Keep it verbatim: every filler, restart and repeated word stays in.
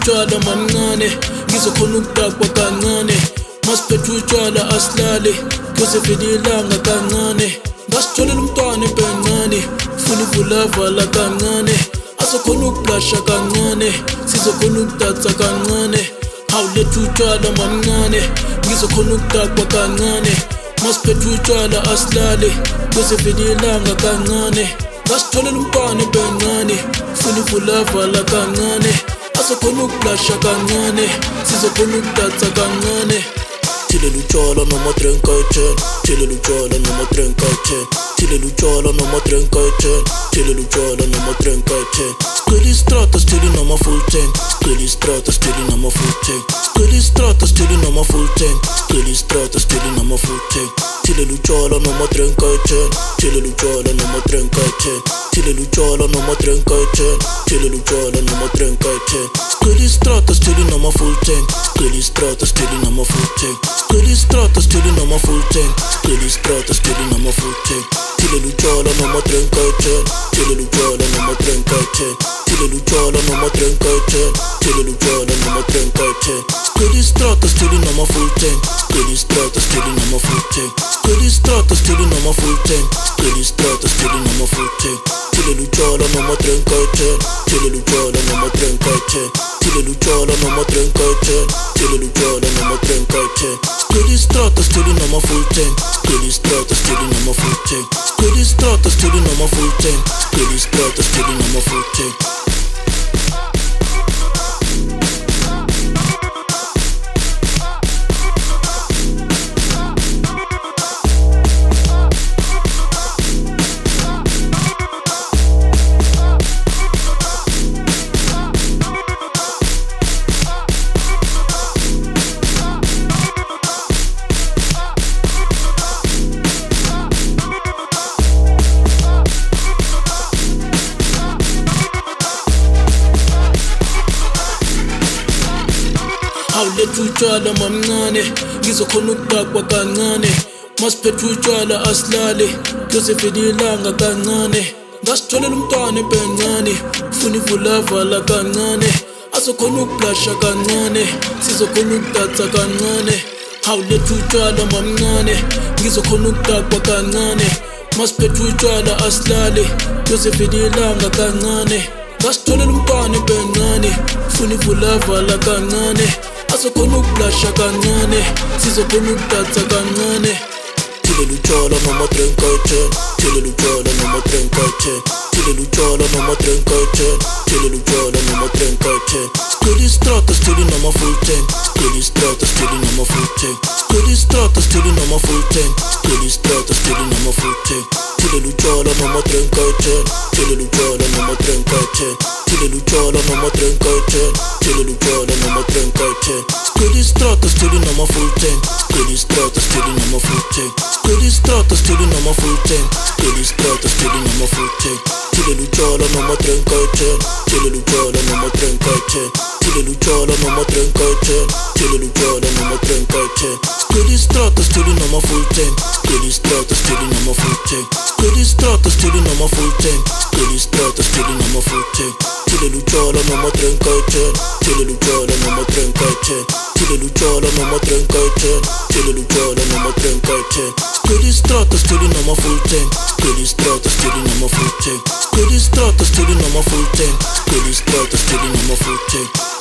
utshwala mamncane ngizokhona ukudakwa kancane masiphethe utshwala asilale kuyosevela ilanga kancane ngasitholela umntwana empencane funa ivulavala kancane azokhona ukublasha kancane sizokhona ukudatsa kancane hawuletha utshwala mamncane ngizokhona ukudakwa kancane masiphethe utshwala asilale kuyosevela ilanga kancane ngasitholela umntwana empencane funa ivulavala kancane azokhona ukublasha kancane sizokhona ukudatsa kancane Thilela utshwala noma drenka i-ten Thilela utshwala noma drenka i-ten Thilela utshwala noma drenka i-ten Thilela utshwala noma drenka i-ten Sicela istrata sitheli noma full ten Sicela istrata sitheli noma full ten Sicela istrata sitheli noma full ten Sicela istrata sitheli noma full ten Thilela utshwala noma drenka i-ten Thilela utshwala noma drenka i-ten Thilela utshwala noma drenka i-ten Thilela utshwala noma drenka i-ten Sicela istrata sitheli noma full ten Sicela istrata sitheli noma full ten Sicela istrata sitheli noma full ten Sicela istrata sitheli noma full ten Thilela utshwala noma drenka i-ten Thilela utshwala noma drenka i-ten Thilela utshwala noma drenka i-ten Thilela utshwala noma drenka i-ten Sicela istrata sitheli noma full ten Sicela istrata sitheli noma full ten Sicela istrata sitheli noma full ten Sicela istrata sitheli noma full ten Thilela utshwala noma drenka i-ten Thilela utshwala noma drenka i-ten Thilela utshwala noma drenka i-ten Thilela utshwala noma drenka i-ten Sicela istrata sitheli noma full ten Sicela istrata sitheli noma full ten Sicela istrata sitheli noma full ten Sicela istrata sitheli noma full ten Hawuletha utshwala mamncane ngizokhona ukudakwa kancane masiphethe utshwala asilale kuyosevela ilanga kancane ngasitholela umntwana empencane funa ivulavala kancane azokhona ukublasha kancane sizokhona ukudatsa kancane hawuletha utshwala mamncane ngizokhona ukudakwa kancane masiphethe utshwala asilale kuyosevela ilanga kancane ngasitholela umntwana empencane funa ivulavala kancane azokhona ukublasha kancane sizokhona ukudatsa kancane Thilela utshwala noma drenka i-ten Thilela utshwala noma drenka i-ten Thilela utshwala noma drenka i-ten Thilela utshwala noma drenka i-ten Sicela istrata sitheli noma full ten Sicela istrata sitheli noma full ten Sicela istrata sitheli noma full ten Sicela istrata sitheli noma full ten Thilela utshwala noma drenka i-ten Thilela utshwala noma drenka i-ten Thilela utshwala noma drenka i-ten Thilela utshwala noma drenka i-ten Sicela istrata sitheli noma full ten Sicela istrata sitheli noma full ten Sicela istrata sitheli noma full ten Sicela istrata sitheli noma full ten Thilela utshwala noma drenka i-ten Thilela utshwala noma drenka i-ten Thilela utshwala noma drenka i-ten Thilela utshwala noma drenka i-ten Sicela istrata sitheli noma full ten Sicela istrata sitheli noma full ten Sicela istrata sitheli noma full ten Sicela istrata sitheli noma full ten Thilela utshwala noma drenka i-ten Thilela utshwala noma drenka i-ten Thilela utshwala noma drenka i-ten Thilela utshwala noma drenka i-ten Sicela istrata sitheli noma full ten Sicela istrata sitheli noma full ten Sicela istrata sitheli noma full ten Sicela istrata sitheli noma full ten